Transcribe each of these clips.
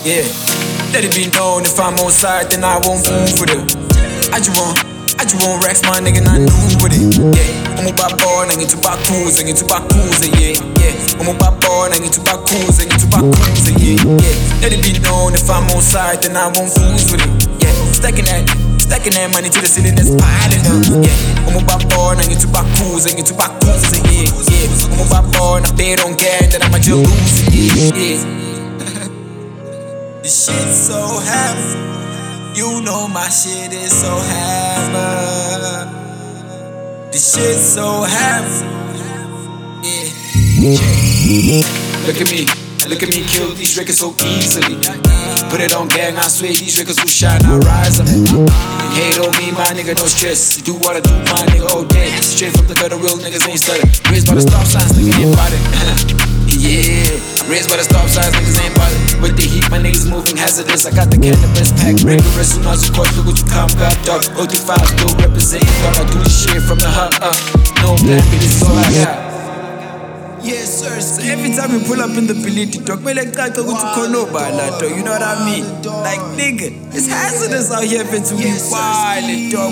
Yeah, let it be known if I'm on side, then I won't move with it. I just want racks, my nigga, not new with it. Yeah, I'm about born, I get to back cruise, yeah, yeah. I'm about born, I get to back cruise, yeah, yeah. Let it be known if I'm on side, then I won't fools with it. Yeah, stacking that money to the ceiling that's piling up. Yeah, I'm about born, I get to back cruise, yeah, yeah. I'm about born, I bet on gang that I'ma just lose it. Yeah. This shit's so heavy. You know my shit is so heavy. This shit's so heavy. Yeah. Look at me kill these records so easily. Put it on gang, I swear these records will shine, I rise on it. Hate on me, my nigga, no stress. Do what I do, my nigga, all day. Straight from the gutter, real niggas ain't stutter. Raised by the stop signs, nigga ain't bothered. Yeah, raised by the stop signs, niggas ain't bothered. With the heat, my niggas moving hazardous. I got the cannabis pack, rigorous. Soon as you call, look what you come, got dog. OT5 still representing, dog. I do this shit from the hut, no plan, but this is all I got. Yes, sir. So every time we pull up in the ability, dog, we like to go to Konoba, you know what I mean? Like, nigga, it's hazardous out here, but we wildin', dog,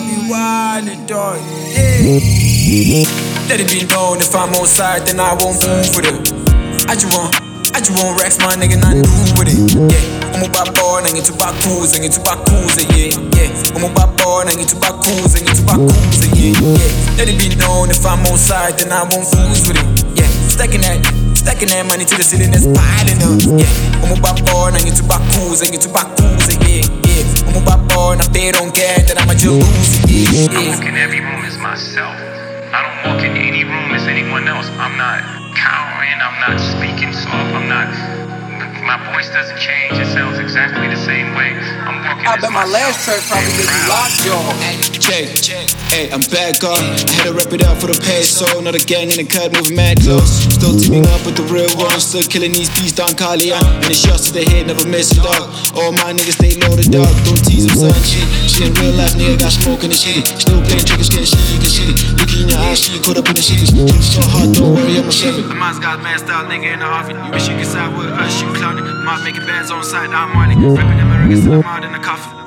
yeah. Let it be known if I'm on side, then I won't move with it. I just want racks, my nigga, not new with it. Yeah, I'm about born, I get to back cruise, yeah, yeah. I'm about born, I get to back cruise, yeah, yeah. Let it be known if I'm on side, then I won't fools with it. Yeah, stacking that money to the ceiling that's piling up. Yeah, I'm about born, I get to back cruise, yeah, yeah. I'm about born, I bet on gang that I'ma just lose it. Yeah, I walk in every room as myself. I don't walk in any room as anyone else. I'm not cowering, I'm not speaking soft, my voice doesn't change, it sounds exactly the same way. I'm walking I bet my last track probably get you locked, y'all. Check, hey, I'm back on. I had to rep it out for the peso. Not a gang in the cut, moving mad close. Still teaming up with the real ones. Still killing these beasts down Calian. And the shots to the head, never miss it up. All my niggas stay loaded up. Don't tease them, son, shit in real life, nigga, got smoke in the shitty. Still playing triggers, getting shitty. Looking in your eyes, she caught up in the shitties. So hard, don't worry, I'ma shove it. The man's got mad style, nigga in the Harvey. You wish you could side with us, you clowning. Might making bands on site, I'm Marley. Ripping Americans till I'm out in the coffin.